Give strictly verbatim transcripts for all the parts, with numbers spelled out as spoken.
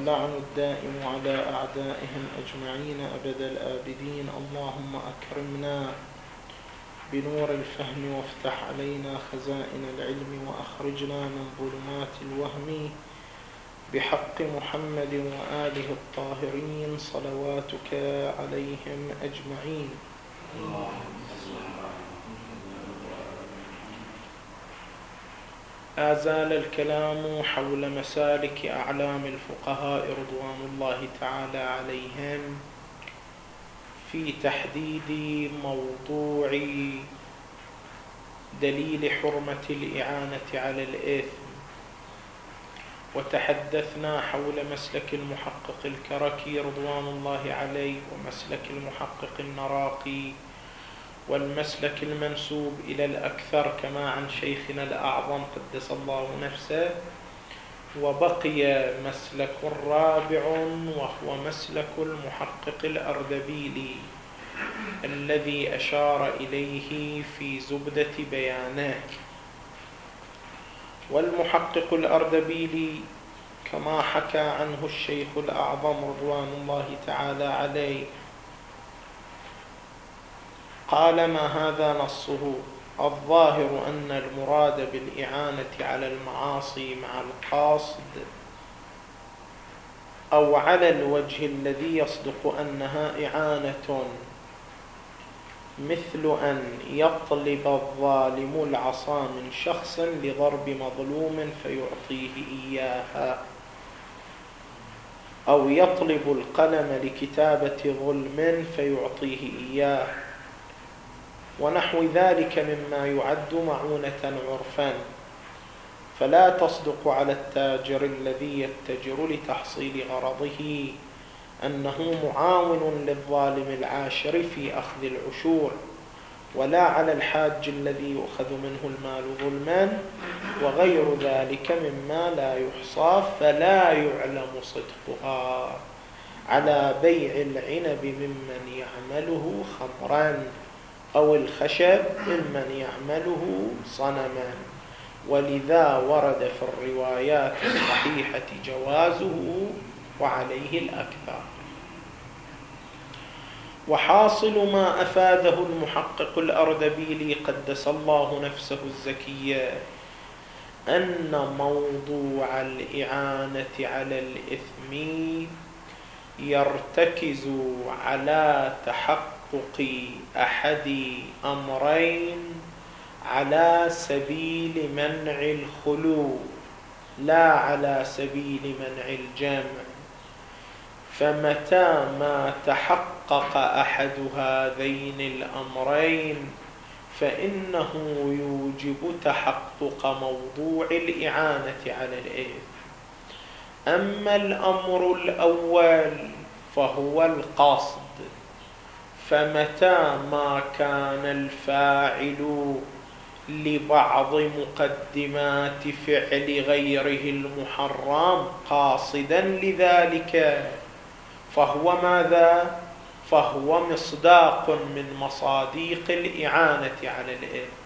واللعن الدائم على أعدائهم أجمعين أبد الآبدين. اللهم أكرمنا بنور الفهم وافتح علينا خزائن العلم وأخرجنا من ظلمات الوهم بحق محمد وآله الطاهرين صلواتك عليهم أجمعين. آزال الكلام حول مسالك أعلام الفقهاء رضوان الله تعالى عليهم في تحديد موضوع دليل حرمة الإعانة على الإثم، وتحدثنا حول مسلك المحقق الكركي رضوان الله عليه ومسلك المحقق النراقي والمسلك المنسوب إلى الأكثر كما عن شيخنا الأعظم قدس الله نفسه، وبقي مسلك رابع وهو مسلك المحقق الأردبيلي الذي أشار إليه في زبدة بيانه. والمحقق الأردبيلي كما حكى عنه الشيخ الأعظم رضوان الله تعالى عليه قال: ما هذا نصه، الظاهر أن المراد بالإعانة على المعاصي مع القاصد أو على الوجه الذي يصدق أنها إعانة مثل أن يطلب الظالم العصا من شخص لضرب مظلوم فيعطيه إياها، أو يطلب القلم لكتابة ظلم فيعطيه إياه، ونحو ذلك مما يعد معونة عرفا، فلا تصدق على التاجر الذي يتجر لتحصيل غرضه أنه معاون للظالم العاشر في أخذ العشور، ولا على الحاج الذي يؤخذ منه المال ظلما، وغير ذلك مما لا يحصى فلا يعلم صدقها، على بيع العنب ممن يعمله خمرا أو الخشب ممن يعمله صنما، ولذا ورد في الروايات الصحيحة جوازه وعليه الأكثر. وحاصل ما أفاده المحقق الأردبيلي قدس الله نفسه الزكية أن موضوع الإعانة على الإثم يرتكز على تحقق أحد أمرين على سبيل منع الخلو لا على سبيل منع الجمع، فمتى ما تحقق أحد هذين الأمرين فإنه يوجب تحقق موضوع الإعانة على الإثم. أما الأمر الأول فهو القصد، فمتى ما كان الفاعل لبعض مقدمات فعل غيره المحرم قاصدا لذلك فهو ماذا؟ فهو مصداق من مصاديق الإعانة على الإثم.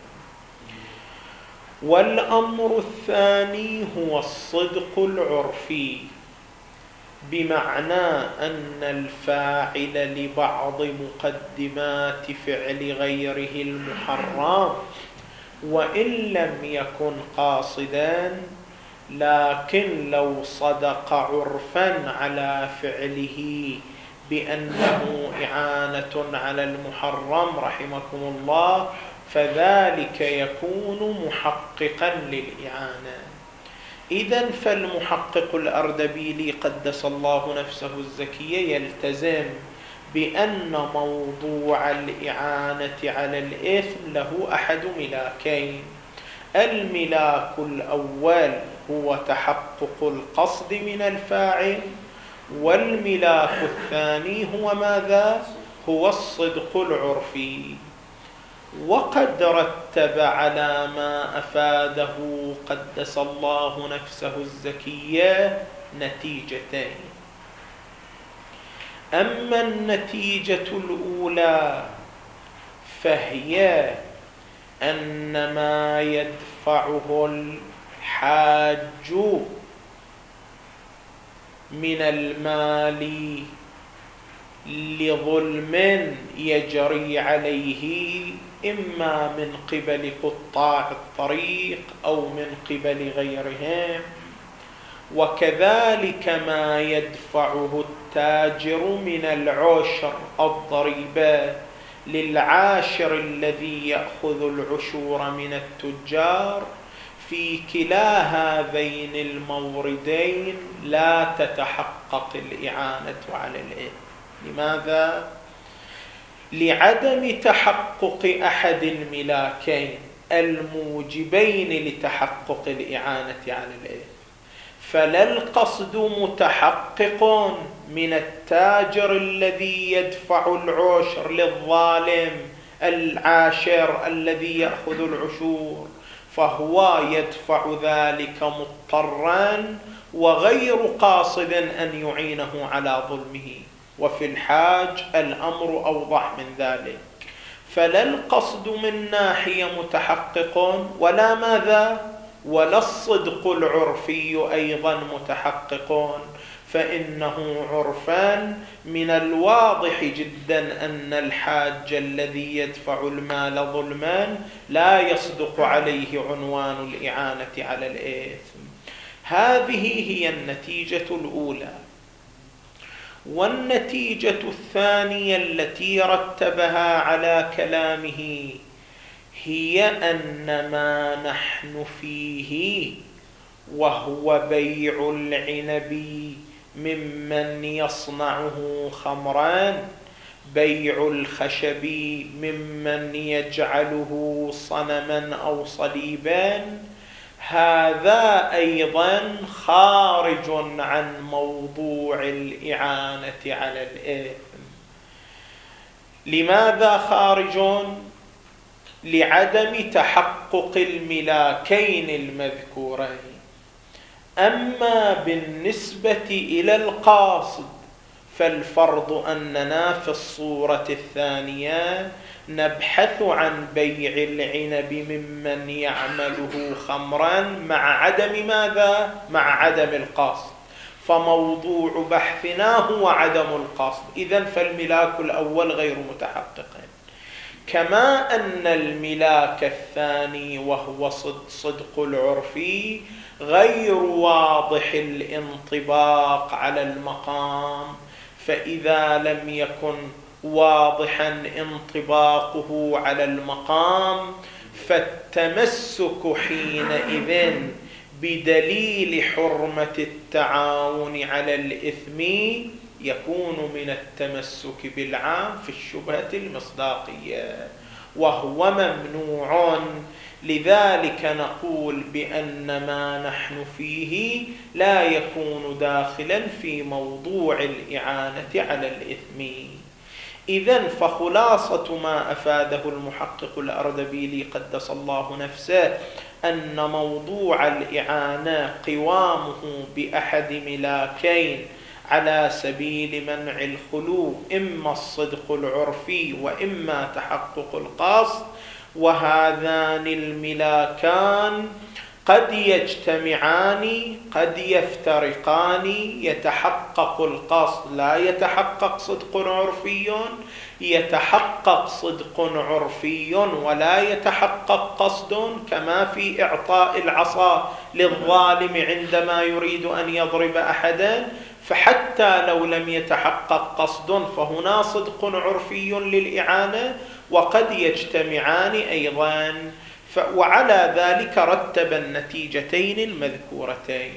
والأمر الثاني هو الصدق العرفي، بمعنى أن الفاعل لبعض مقدمات فعل غيره المحرم وإن لم يكن قاصدا، لكن لو صدق عرفا على فعله بأنه إعانة على المحرم رحمكم الله فذلك يكون محققا للإعانة. إذن فالمحقق الأردبيلي قدس الله نفسه الزكية يلتزم بأن موضوع الإعانة على الإثم له أحد ملاكين: الملاك الأول هو تحقق القصد من الفاعل، والملاك الثاني هو ماذا؟ هو الصدق العرفي. وقد رتب على ما أفاده قدس الله نفسه الزكية نتيجتين. أما النتيجة الأولى فهي أن ما يدفعه الحاج من المال لظلم يجري عليه إما من قبل قطاع الطريق أو من قبل غيرهم، وكذلك ما يدفعه التاجر من العشر الضريبة للعاشر الذي يأخذ العشور من التجار، في كلا هذين الموردين لا تتحقق الإعانة على الإثم. لماذا؟ لعدم تحقق أحد الملاكين الموجبين لتحقق الإعانة على الإثم. فلا القصد متحقق من التاجر الذي يدفع العشر للظالم العاشر الذي يأخذ العشور، فهو يدفع ذلك مضطرا وغير قاصد أن يعينه على ظلمه. وفي الحاج الأمر أوضح من ذلك، فلا القصد من ناحية متحقق ولا ماذا ولا الصدق العرفي أيضا متحقق، فإنه عرفان من الواضح جدا أن الحاج الذي يدفع المال ظلما لا يصدق عليه عنوان الإعانة على الإثم. هذه هي النتيجة الأولى. والنتيجة الثانية التي رتبها على كلامه هي أن ما نحن فيه وهو بيع العنب ممن يصنعه خمرا، بيع الخشب ممن يجعله صنما أو صليبا، هذا أيضا خارج عن موضوع الإعانة على الإثم. لماذا خارج؟ لعدم تحقق الملاكين المذكورين. أما بالنسبة إلى القاصد فالفرض أننا في الصورة الثانية نبحث عن بيع العنب ممن يعمله خمرا مع عدم ماذا؟ مع عدم القاصد، فموضوع بحثنا هو عدم القاصد. إذن فالملاك الأول غير متحقق، كما أن الملاك الثاني وهو صدق العرفي غير واضح الانطباق على المقام. فإذا لم يكن واضحا انطباقه على المقام فالتمسك حينئذ بدليل حرمة التعاون على الإثم يكون من التمسك بالعام في الشبهة المصداقية، وهو ممنوع. لذلك نقول بأن ما نحن فيه لا يكون داخلا في موضوع الإعانة على الإثم. إذن فخلاصة ما أفاده المحقق الأردبيلي قدس الله نفسه أن موضوع الإعانة قوامه بأحد ملاكين على سبيل منع الخلو، إما الصدق العرفي وإما تحقق القصد، وهذان الملاكان قد يجتمعان قد يفترقان، يتحقق القصد لا يتحقق صدق عرفي، يتحقق صدق عرفي ولا يتحقق قصد، كما في إعطاء العصا للظالم عندما يريد أن يضرب أحدا، فحتى لو لم يتحقق قصد فهنا صدق عرفي للإعانة وقد يجتمعان أيضا. وعلى ذلك رتب النتيجتين المذكورتين.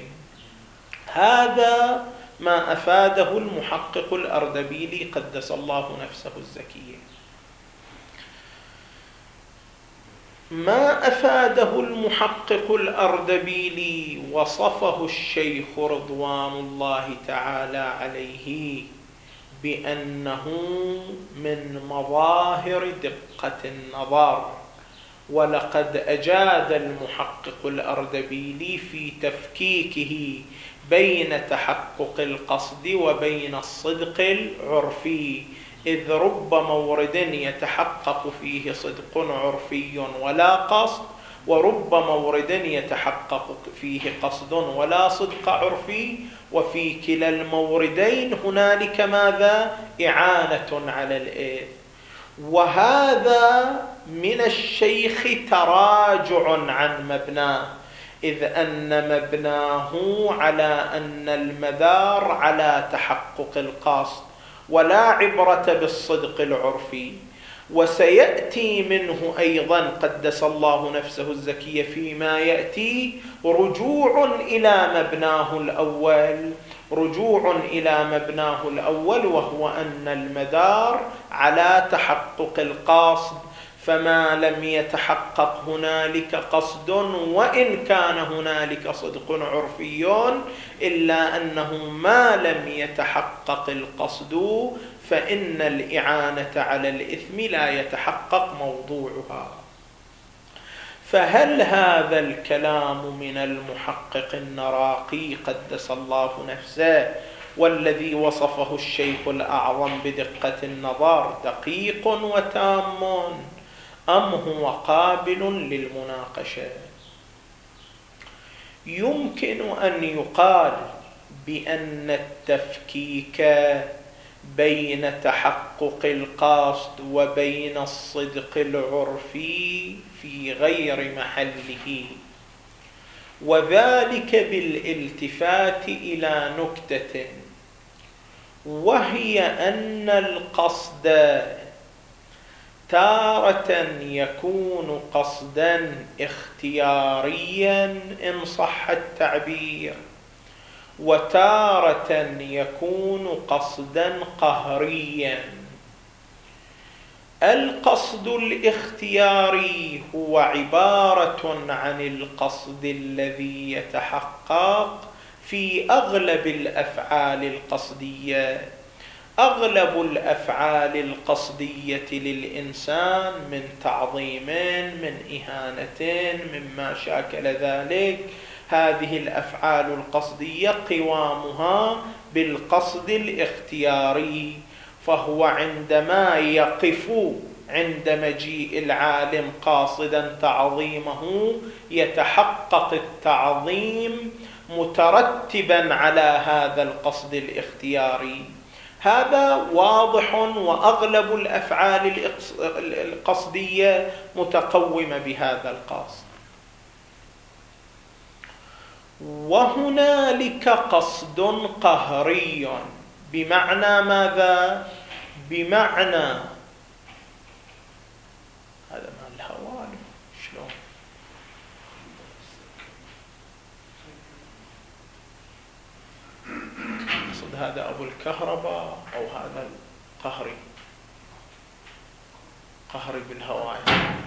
هذا ما أفاده المحقق الأردبيلي قدس الله نفسه الزكية. ما أفاده المحقق الأردبيلي وصفه الشيخ رضوان الله تعالى عليه بأنه من مظاهر دقة النظر، ولقد أجاد المحقق الأردبيلي في تفكيكه بين تحقق القصد وبين الصدق العرفي، إذ رب مورد يتحقق فيه صدق عرفي ولا قصد، ورب مورد يتحقق فيه قصد ولا صدق عرفي، وفي كلا الموردين هنالك ماذا؟ إعانة على الإثم. وهذا من الشيخ تراجع عن مبناه، إذ أن مبناه على أن المدار على تحقق القصد ولا عبرة بالصدق العرفي. وسيأتي منه أيضا قدس الله نفسه الزكية فيما يأتي رجوع إلى مبناه الأول، رجوع إلى مبناه الأول وهو أن المدار على تحقق القصد، فما لم يتحقق هنالك قصد وإن كان هنالك صدق عرفي، إلا أنه ما لم يتحقق القصد فإن الإعانة على الإثم لا يتحقق موضوعها. فهل هذا الكلام من المحقق النراقي قدس الله نفسه والذي وصفه الشيخ الأعظم بدقة النظر دقيق وتام، أم هو قابل للمناقشة؟ يمكن أن يقال بأن التفكيك بين تحقق القصد وبين الصدق العرفي في غير محله، وذلك بالالتفات إلى نكتة، وهي أن القصد تارة يكون قصدا اختياريا إن صح التعبير، وتارة يكون قصدا قهريا. القصد الاختياري هو عبارة عن القصد الذي يتحقق في أغلب الأفعال القصدية. أغلب الأفعال القصدية للإنسان من تعظيم، من إهانة، مما شاكل ذلك، هذه الأفعال القصدية قوامها بالقصد الاختياري. فهو عندما يقف عند مجيء العالم قاصدا تعظيمه يتحقق التعظيم مترتبا على هذا القصد الاختياري. هذا واضح، وأغلب الأفعال القصدية متقومة بهذا القصد. وهنالك قصد قهري، بمعنى ماذا؟ بمعنى هذا مال الهواء شلون؟ أقصد هذا أبو الكهرباء أو هذا القهري؟ قهري بالهواء.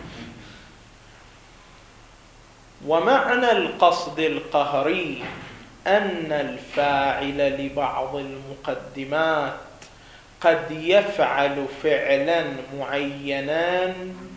ومعنى القصد القهري أن الفاعل لبعض المقدمات قد يفعل فعلا معينا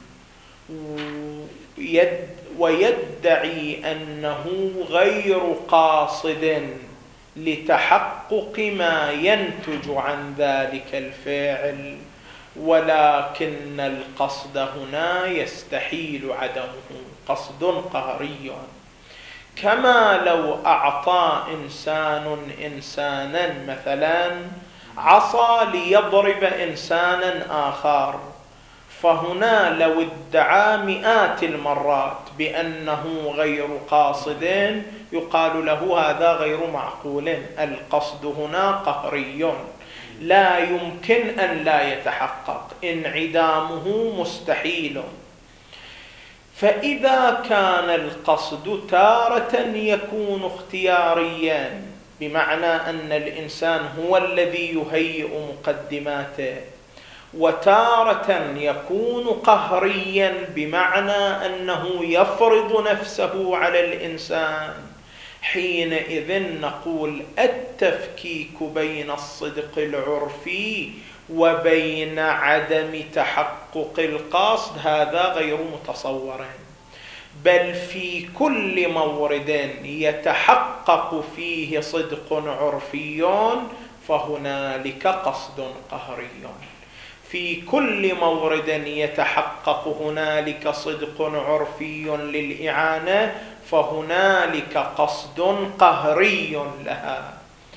ويدعي أنه غير قاصد لتحقق ما ينتج عن ذلك الفعل، ولكن القصد هنا يستحيل عدمه، قصد قهري. كما لو أعطى إنسان إنسانا مثلا عصا ليضرب إنسانا آخر، فهنا لو ادعى مئات المرات بأنه غير قاصد يقال له هذا غير معقول، القصد هنا قهري لا يمكن أن لا يتحقق، انعدامه مستحيل. فإذا كان القصد تارة يكون اختياريا، بمعنى أن الإنسان هو الذي يهيئ مقدماته، وتارة يكون قهريا بمعنى أنه يفرض نفسه على الإنسان، حينئذ نقول التفكيك بين الصدق العرفي وبين عدم تحقق القصد هذا غير متصور، بل في كل مورد يتحقق فيه صدق عرفي فهنالك قصد قهري. في كل مورد يتحقق هنالك صدق عرفي للإعانة فهنالك قصد قهري لها.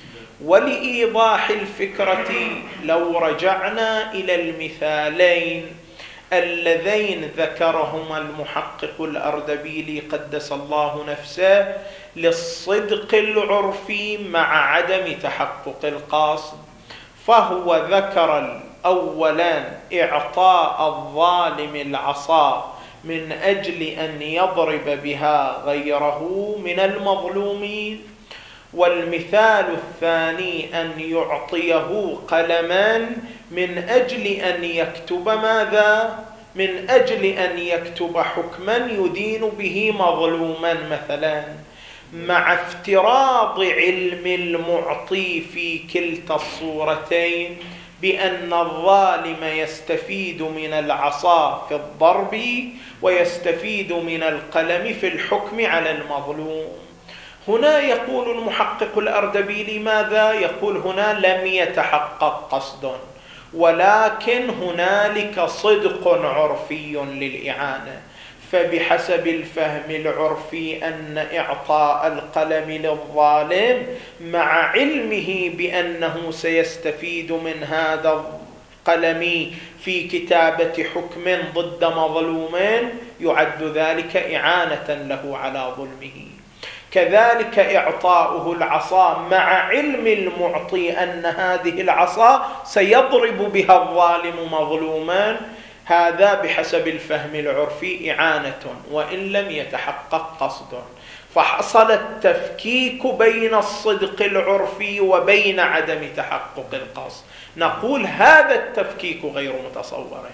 ولإيضاح الفكرة لو رجعنا إلى المثالين اللذين ذكرهما المحقق الأردبيلي قدس الله نفسه للصدق العرفي مع عدم تحقق القصد، فهو ذكر أولا إعطاء الظالم العصا من أجل أن يضرب بها غيره من المظلومين، والمثال الثاني أن يعطيه قلما من أجل أن يكتب ماذا؟ من أجل أن يكتب حكما يدين به مظلوما مثلا، مع افتراض علم المعطي في كلتا الصورتين بأن الظالم يستفيد من العصا في الضرب ويستفيد من القلم في الحكم على المظلوم. هنا يقول المحقق الأردبيلي ماذا؟ يقول هنا لم يتحقق قصد، ولكن هنالك صدق عرفي للإعانة، فبحسب الفهم العرفي أن إعطاء القلم للظالم مع علمه بأنه سيستفيد من هذا القلم في كتابة حكم ضد مظلوم يعد ذلك إعانة له على ظلمه. كذلك إعطاؤه العصا مع علم المعطي أن هذه العصا سيضرب بها الظالم مظلوما، هذا بحسب الفهم العرفي إعانة وإن لم يتحقق قصد، فحصل التفكيك بين الصدق العرفي وبين عدم تحقق القصد. نقول هذا التفكيك غير متصور،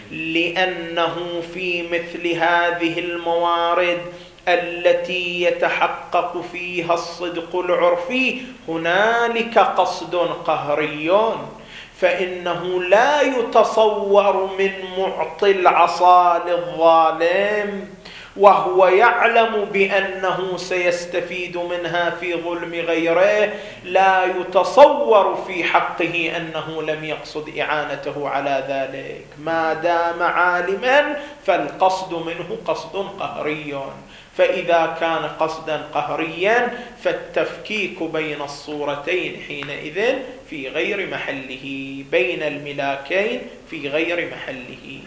لأنه في مثل هذه الموارد التي يتحقق فيها الصدق العرفي هنالك قصد قهري، فإنه لا يتصور من معطي العصا للظالم وهو يعلم بأنه سيستفيد منها في ظلم غيره، لا يتصور في حقه أنه لم يقصد إعانته على ذلك، ما دام عالما فالقصد منه قصد قهري. فإذا كان قصدا قهريا فالتفكيك بين الصورتين حينئذ في غير محله، بين الملاكين في غير محله.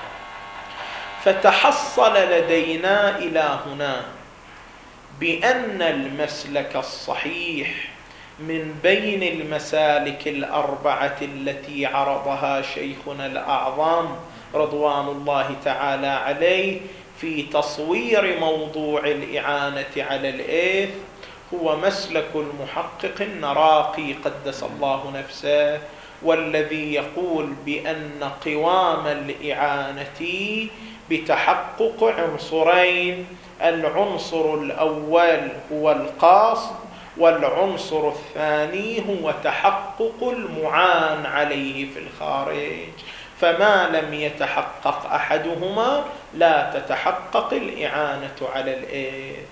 فتحصل لدينا إلى هنا بأن المسلك الصحيح من بين المسالك الأربعة التي عرضها شيخنا الأعظم رضوان الله تعالى عليه في تصوير موضوع الإعانة على الإثم هو مسلك المحقق النراقي قدس الله نفسه، والذي يقول بأن قوام الإعانة بتحقق عنصرين: العنصر الأول هو القصد، والعنصر الثاني هو تحقق المعان عليه في الخارج، فما لم يتحقق أحدهما لا تتحقق الإعانة على الإثم.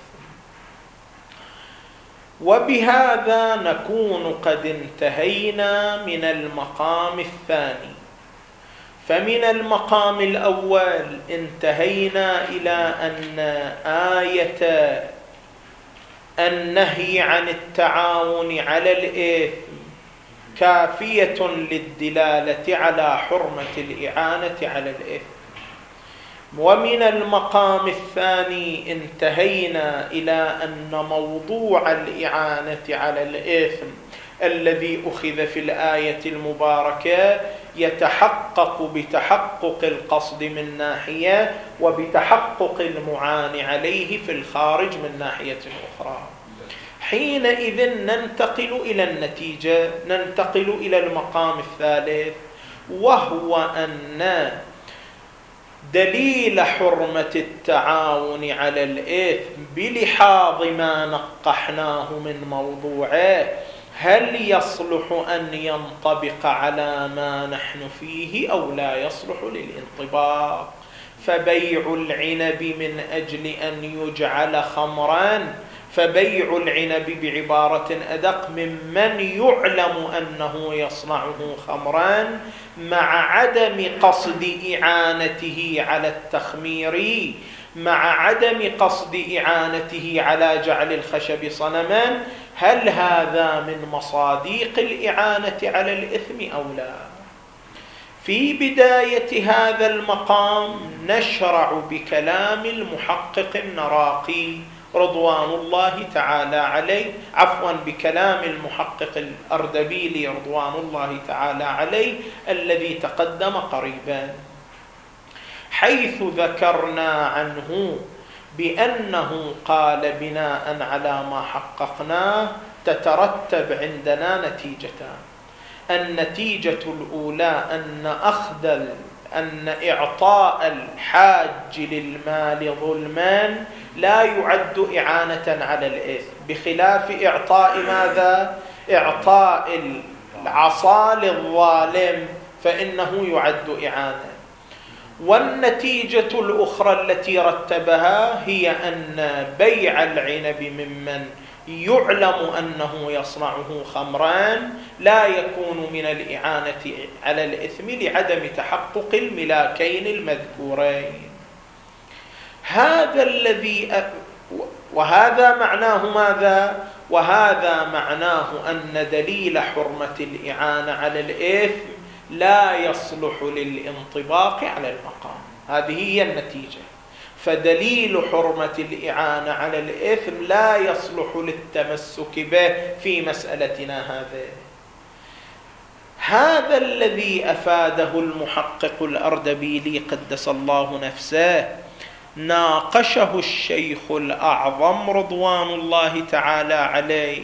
وبهذا نكون قد انتهينا من المقام الثاني. فمن المقام الأول انتهينا إلى أن آية النهي عن التعاون على الإثم كافية للدلالة على حرمة الإعانة على الإثم. ومن المقام الثاني انتهينا إلى أن موضوع الإعانة على الإثم الذي أخذ في الآية المباركة يتحقق بتحقق القصد من ناحية وبتحقق المعان عليه في الخارج من ناحية أخرى. حينئذ ننتقل إلى النتيجة، ننتقل إلى المقام الثالث، وهو أن دليل حرمة التعاون على الإثم بلحاظ ما نقحناه من موضوعه هل يصلح أن ينطبق على ما نحن فيه أو لا يصلح للانطباق. فبيع العنب من أجل أن يجعل خمرا فبيع العنب بعبارة أدق ممن يعلم أنه يصنعه خمرا مع عدم قصد إعانته على التخمير، مع عدم قصد إعانته على جعل الخشب صنما، هل هذا من مصاديق الإعانة على الإثم أو لا؟ في بداية هذا المقام نشرع بكلام المحقق النراقي رضوان الله تعالى عليه، عفوا بكلام المحقق الأردبيلي رضوان الله تعالى عليه الذي تقدم قريبا، حيث ذكرنا عنه بأنه قال بناء على ما حققناه تترتب عندنا نتيجتان. النتيجة الأولى أن أخذ أن إعطاء الحاج للمال ظلما لا يعد إعانة على الإثم، بخلاف إعطاء ماذا؟ إعطاء العصا للظالم فإنه يعد إعانة. والنتيجة الأخرى التي رتبها هي أن بيع العنب ممن يعلم أنه يصنعه خمرا لا يكون من الإعانة على الإثم لعدم تحقق الملاكين المذكورين. هذا الذي أ... وهذا معناه ماذا؟ وهذا معناه أن دليل حرمة الإعانة على الإثم لا يصلح للانطباق على المقام. هذه هي النتيجة. فدليل حرمة الإعانة على الإثم لا يصلح للتمسك به في مسألتنا هذه. هذا الذي أفاده المحقق الأردبيلي قدس الله نفسه ناقشه الشيخ الأعظم رضوان الله تعالى عليه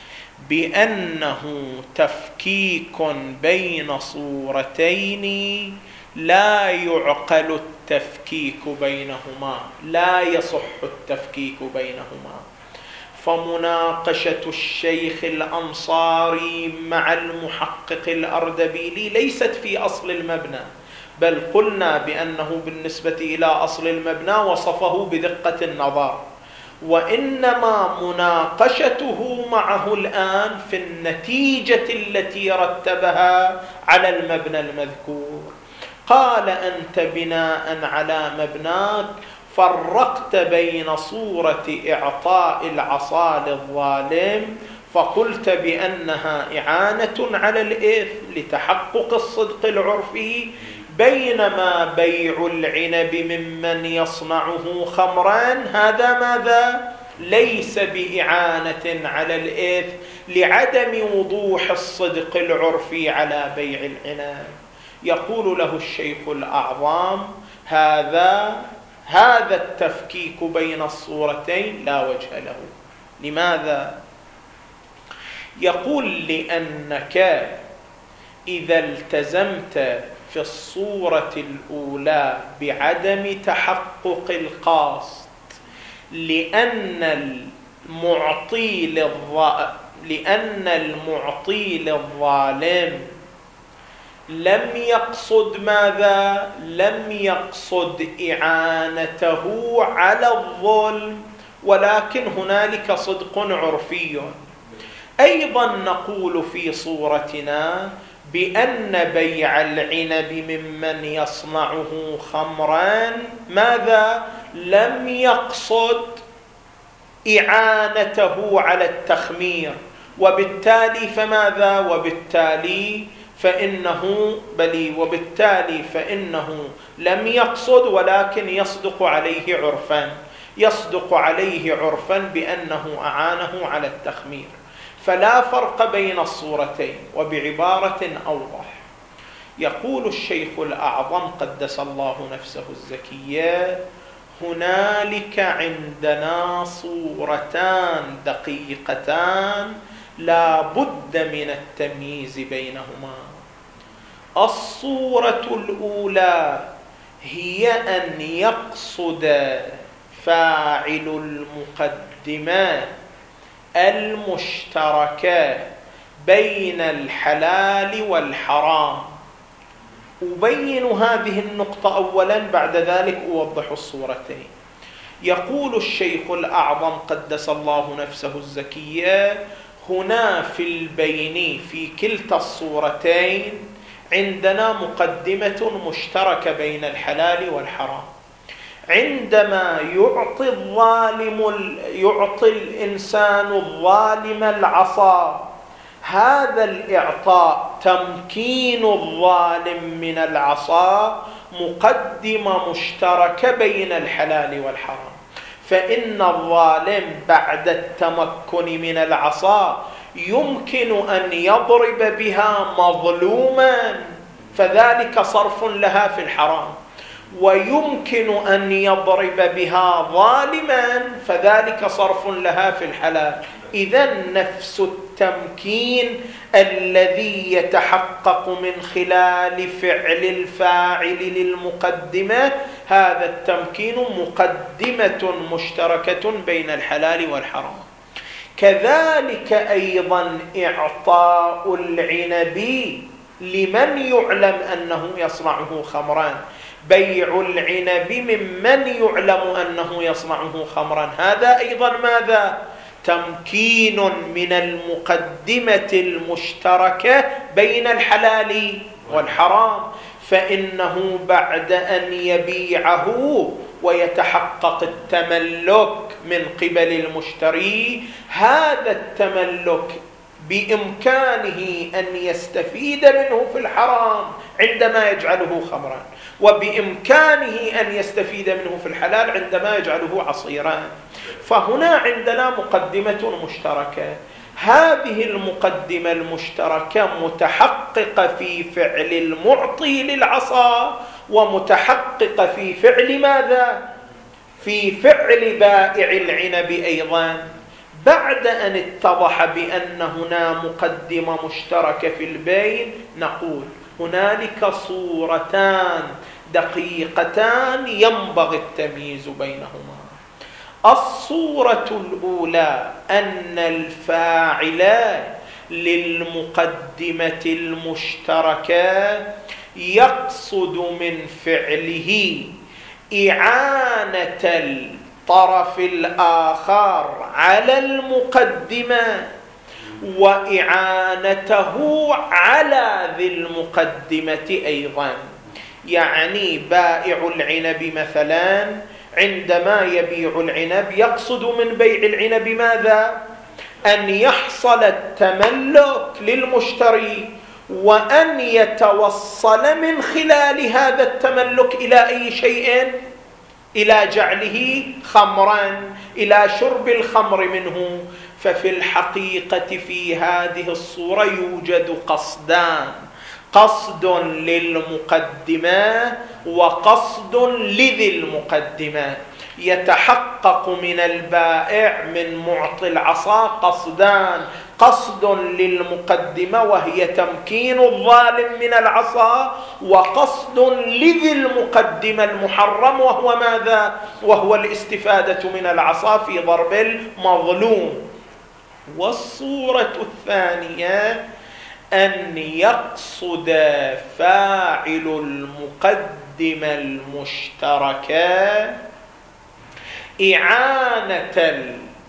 بأنه تفكيك بين صورتين لا يعقل التفكيك بينهما، لا يصح التفكيك بينهما. فمناقشة الشيخ الأنصاري مع المحقق الأردبيلي ليست في أصل المبنى، بل قلنا بأنه بالنسبة إلى أصل المبنى وصفه بدقة النظر، وإنما مناقشته معه الآن في النتيجة التي رتبها على المبنى المذكور. قال أنت بناء على مبناك فرقت بين صورة إعطاء العصا للظالم فقلت بأنها إعانة على الإثم لتحقق الصدق العرفي، بينما بيع العنب ممن يصنعه خمرا هذا ماذا؟ ليس بإعانة على الإثم لعدم وضوح الصدق العرفي على بيع العنب. يقول له الشيخ الأعظم هذا هذا التفكيك بين الصورتين لا وجه له. لماذا؟ يقول لأنك إذا التزمت في الصورة الأولى بعدم تحقق القصد لأن المعطي للظ... لأن المعطي للظالم لم يقصد ماذا؟ لم يقصد إعانته على الظلم، ولكن هنالك صدق عرفي. أيضا نقول في صورتنا بأن بيع العنب ممن يصنعه خمرا ماذا؟ لم يقصد إعانته على التخمير، وبالتالي فماذا؟ وبالتالي فإنه بلي وبالتالي فإنه لم يقصد، ولكن يصدق عليه عرفا، يصدق عليه عرفا بأنه أعانه على التخمير. فلا فرق بين الصورتين. وبعبارة أوضح يقول الشيخ الأعظم قدس الله نفسه الزكية هنالك عندنا صورتان دقيقتان لا بد من التمييز بينهما. الصورة الأولى هي أن يقصد فاعل المقدمة المشتركة بين الحلال والحرام. أبين هذه النقطة أولا، بعد ذلك أوضح الصورتين. يقول الشيخ الأعظم قدس الله نفسه الزكية: هنا في البين في كلتا الصورتين عندنا مقدمة مشتركة بين الحلال والحرام. عندما يعطي الظالم يعطي الإنسان الظالم العصا، هذا الإعطاء تمكين الظالم من العصا مقدمة مشتركة بين الحلال والحرام، فإن الظالم بعد التمكن من العصا يمكن أن يضرب بها مظلوما، فذلك صرف لها في الحرام، ويمكن أن يضرب بها ظالما، فذلك صرف لها في الحلال. إذن نفس التمكين الذي يتحقق من خلال فعل الفاعل للمقدمة، هذا التمكين مقدمة مشتركة بين الحلال والحرام. كذلك أيضا إعطاء العنب لمن يعلم أنه يصنعه خمرا، بيع العنب ممن يعلم أنه يصنعه خمرا، هذا أيضا ماذا؟ تمكين من المقدمة المشتركة بين الحلال والحرام، فإنه بعد أن يبيعه ويتحقق التملك من قبل المشتري، هذا التملك بإمكانه أن يستفيد منه في الحرام عندما يجعله خمرا، وبإمكانه أن يستفيد منه في الحلال عندما يجعله عصيرا. فهنا عندنا مقدمة مشتركة، هذه المقدمة المشتركة متحققة في فعل المعطي للعصا، ومتحققة في فعل ماذا؟ في فعل بائع العنب أيضا. بعد أن اتضح بأن هنا مقدمة مشتركة في البين، نقول هنالك صورتان دقيقتان ينبغي التمييز بينهما. الصورة الأولى أن الفاعل للمقدمة المشتركة يقصد من فعله إعانة الطرف الآخر على المقدمة وإعانته على ذي المقدمة أيضا. يعني بائع العنب مثلا عندما يبيع العنب يقصد من بيع العنب ماذا؟ أن يحصل التملك للمشتري، وأن يتوصل من خلال هذا التملك إلى أي شيء؟ إلى جعله خمرا، إلى شرب الخمر منه. ففي الحقيقة في هذه الصورة يوجد قصدان: قصد للمقدمة وقصد لذي المقدمة. يتحقق من البائع من معطي العصا قصدان: قصد للمقدمة وهي تمكين الظالم من العصا، وقصد لذي المقدمة المحرم وهو ماذا؟ وهو الاستفادة من العصا في ضرب المظلوم. والصورة الثانية أن يقصد فاعل المقدمة المشتركة إعانة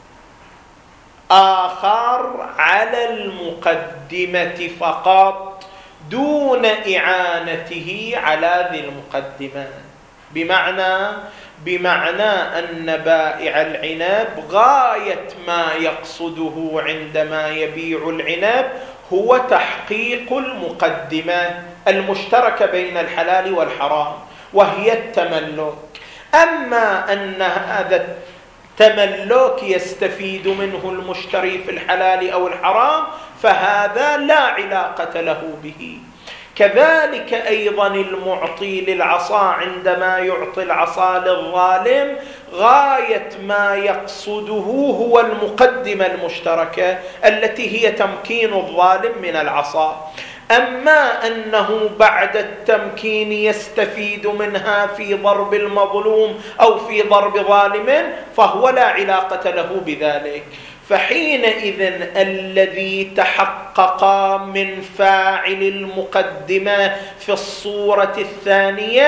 الآخر على المقدمة فقط دون إعانته على ذي المقدمة. بمعنى بمعنى أن بائع العنب غاية ما يقصده عندما يبيع العنب هو تحقيق المقدمة المشتركة بين الحلال والحرام، وهي التملك. أما أن هذا التملك يستفيد منه المشتري في الحلال أو الحرام فهذا لا علاقة له به. كذلك أيضا المعطي للعصا عندما يعطي العصا للظالم غاية ما يقصده هو المقدمة المشتركة التي هي تمكين الظالم من العصا. أما أنه بعد التمكين يستفيد منها في ضرب المظلوم أو في ضرب ظالم فهو لا علاقة له بذلك. فحينئذ الذي تحقق من فاعل المقدمة في الصورة الثانية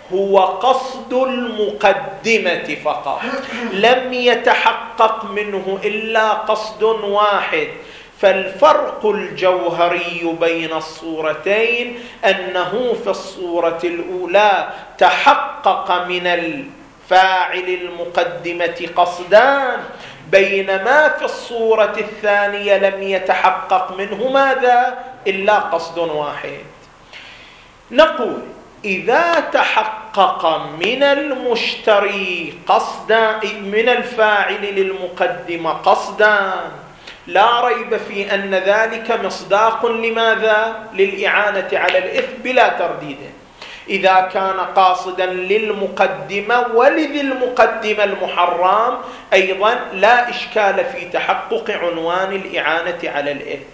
هو قصد المقدمة فقط، لم يتحقق منه إلا قصد واحد. فالفرق الجوهري بين الصورتين أنه في الصورة الأولى تحقق من الفاعل المقدمة قصدان، بينما في الصورة الثانية لم يتحقق منه ماذا؟ إلا قصد واحد. نقول إذا تحقق من المشتري قصدا، من الفاعل للمقدمة قصدان، لا ريب في أن ذلك مصداق لماذا؟ للإعانة على الإثم بلا ترديد. إذا كان قاصدا للمقدمة ولذي المقدمة المحرم أيضا لا إشكال في تحقق عنوان الإعانة على الإثم.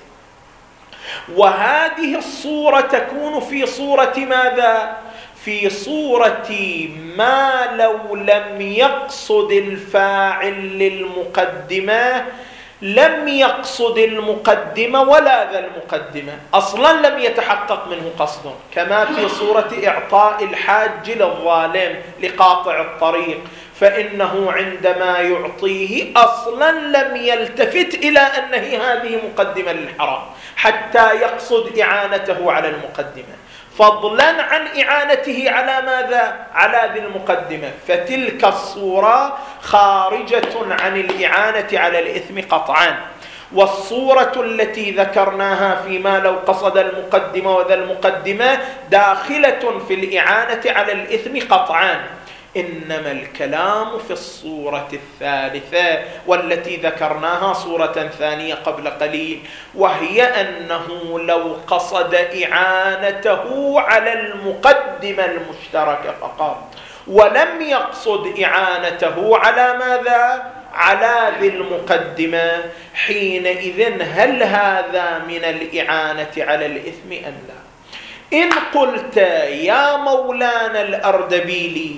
وهذه الصورة تكون في صورة ماذا؟ في صورة ما لو لم يقصد الفاعل للمقدمة، لم يقصد المقدمة ولا ذا المقدمة، أصلا لم يتحقق منه قصد، كما في صورة إعطاء الحاج للظالم لقاطع الطريق، فإنه عندما يعطيه أصلا لم يلتفت إلى أنه هذه مقدمة للحرام حتى يقصد إعانته على المقدمة، فضلا عن إعانته على ماذا؟ على ذي المقدمة. فتلك الصورة خارجة عن الإعانة على الإثم قطعا. والصورة التي ذكرناها فيما لو قصد المقدمة وذا المقدمة داخلة في الإعانة على الإثم قطعا. إنما الكلام في الصورة الثالثة والتي ذكرناها صورة ثانية قبل قليل، وهي أنه لو قصد إعانته على المقدمة المشتركة فقط ولم يقصد إعانته على ماذا؟ على ذي المقدمة، حينئذ هل هذا من الإعانة على الإثم أم لا؟ إن قلت يا مولانا الأردبيلي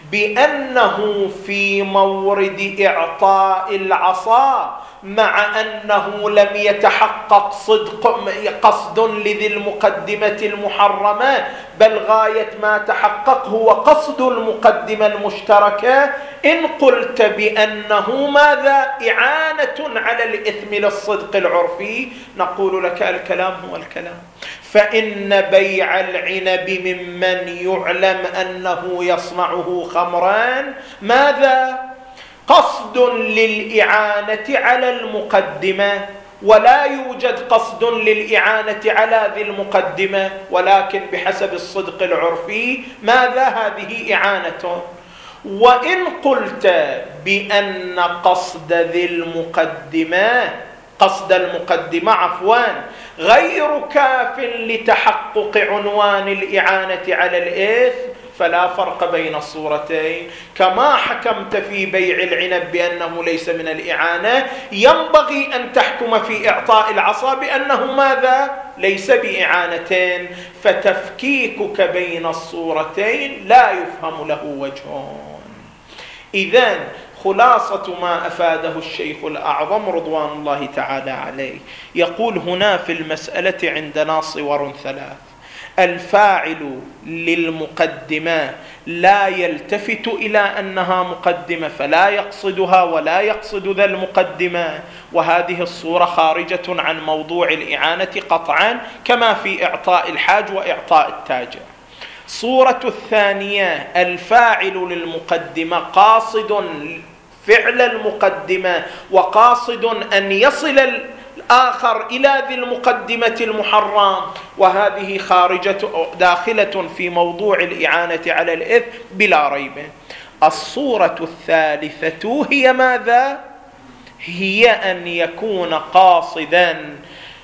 بأنه في مورد إعطاء العصا مع أنه لم يتحقق صدق قصد لذي المقدمة المحرمة، بل غاية ما تحقق هو قصد المقدمة المشتركة، إن قلت بأنه ماذا؟ إعانة على الإثم للصدق العرفي، نقول لك الكلام هو الكلام. فإن بيع العنب ممن يعلم أنه يصنعه خمرا ماذا؟ قصد للإعانة على المقدمة، ولا يوجد قصد للإعانة على ذي المقدمة، ولكن بحسب الصدق العرفي ماذا؟ هذه إعانة. وإن قلت بأن قصد ذي المقدمة قصد المقدمة عفوا غير كاف لتحقق عنوان الإعانة على الإثم، فلا فرق بين الصورتين. كما حكمت في بيع العنب بأنه ليس من الإعانة، ينبغي أن تحكم في إعطاء العصا بأنه ماذا؟ ليس بإعانتين. فتفكيكك بين الصورتين لا يفهم له وجه. إذن خلاصة ما أفاده الشيخ الأعظم رضوان الله تعالى عليه، يقول هنا في المسألة عندنا صور ثلاث: الفاعل للمقدمة لا يلتفت إلى أنها مقدمة فلا يقصدها ولا يقصد ذا المقدمة، وهذه الصورة خارجة عن موضوع الإعانة قطعا كما في إعطاء الحاج وإعطاء التاجر. صورة الثانية: الفاعل للمقدمة قاصد فعل المقدمة وقاصد أن يصل الآخر إلى ذي المقدمة المحرم، وهذه خارجة داخلة في موضوع الإعانة على الإثم بلا ريب. الصورة الثالثة هي ماذا؟ هي أن يكون قاصدا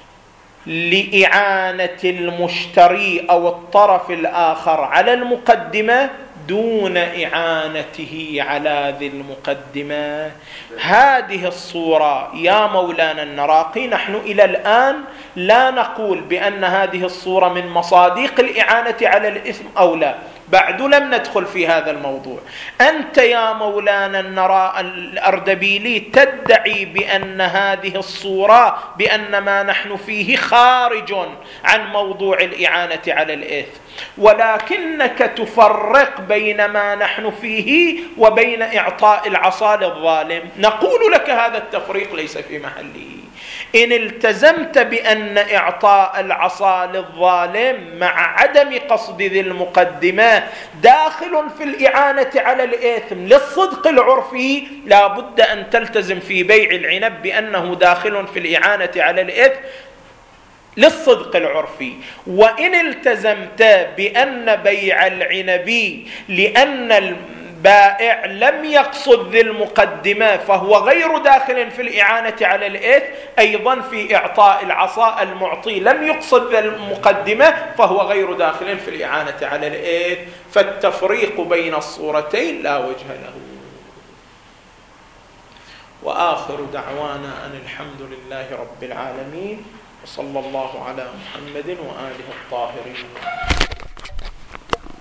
لإعانة المشتري أو الطرف الآخر على المقدمة دون إعانته على ذي المقدمة. هذه الصورة يا مولانا النراقي نحن إلى الآن لا نقول بأن هذه الصورة من مصادق الإعانة على الإثم أو لا، بعد لم ندخل في هذا الموضوع. أنت يا مولانا النراء الأردبيلي تدعي بأن هذه الصورة بأن ما نحن فيه خارج عن موضوع الإعانة على الإثم، ولكنك تفرق بين ما نحن فيه وبين إعطاء العصا للظالم. نقول لك هذا التفريق ليس في محله. إن التزمت بأن إعطاء العصا للظالم مع عدم قصد ذي المقدمة داخل في الإعانة على الإثم للصدق العرفي، لا بد أن تلتزم في بيع العنب بأنه داخل في الإعانة على الإثم للصدق العرفي. وإن التزمت بأن بيع العنب لأن البائع لم يقصد ذي المقدمة فهو غير داخل في الإعانة على الإثم، أيضا في إعطاء العصا المعطي لم يقصد ذي المقدمة فهو غير داخل في الإعانة على الإثم. فالتفريق بين الصورتين لا وجه له. وآخر دعوانا أن الحمد لله رب العالمين، وصلى الله على محمد وآله الطاهرين.